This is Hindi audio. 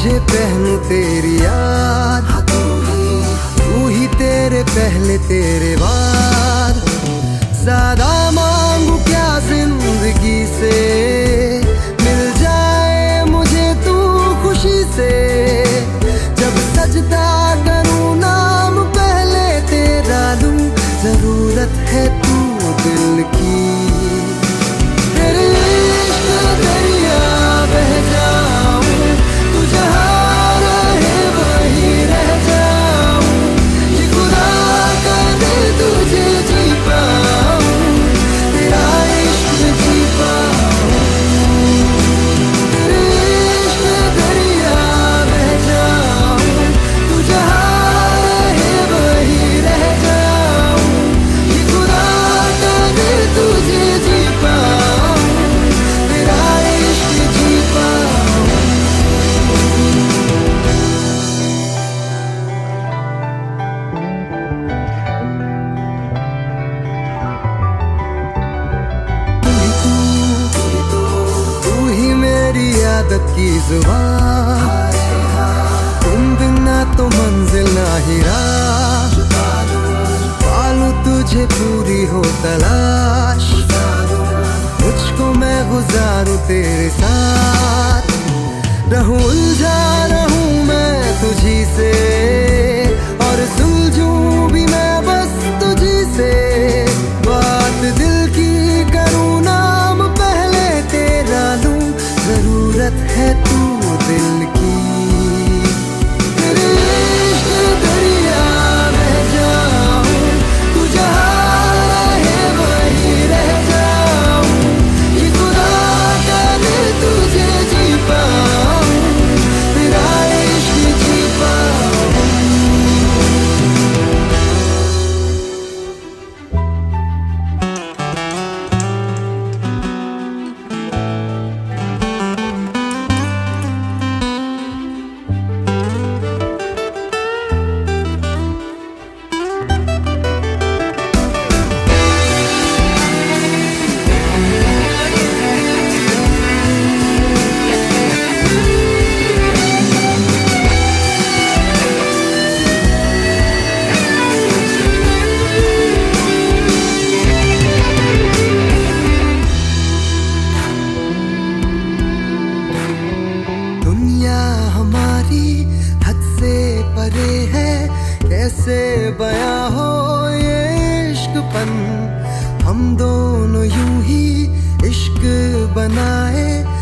तुझे पहनूं तेरी याद, तू ही तेरे पहले तेरे बाद। ज्यादा मांगू क्या जिंदगी से, मिल जाए मुझे तू खुशी से। जब सजदा करूं नाम पहले तेरा लूं, जरूरत है तू दिल की। तेरे इश्क दरिया बह जाऊं, तू जहाँ रहे वहीं रह जाऊं। ये खुदा कर दे तुझे जी पाऊं, तेरा इश्क जी पाऊं। तेरे इश्क दरिया बह जाऊं, तू जहाँ रहे वहीं रह जाऊं। ये खुदा कर दे तुझे जी पाऊं, तेरा इश्क जी पाऊं। तू ही मेरी आदत की जुबान, तुम बिना तो मंजिल ना ही राह। पालूं तुझे पूरी हो तलाश, मुझको मैं गुजारूं तेरे साथ। रहूं उलझा रहूं मैं तुझी से, और सुलझूं भी मैं बस तुझी से। बात दिल की करूं नाम पहले तेरा लूं, जरूरत है तू दिल की। तेरे इश्क दरिया बह जाऊं, तू जहाँ रहे वहीं रह जाऊं। ये खुदा करे तुझे जी पाऊं, तेरा इश्क जी पाऊं। दुनिया हमारी हद से परे है, कैसे बयां हो ये इश्कपन। हम दोनों यूं ही इश्क बनाए,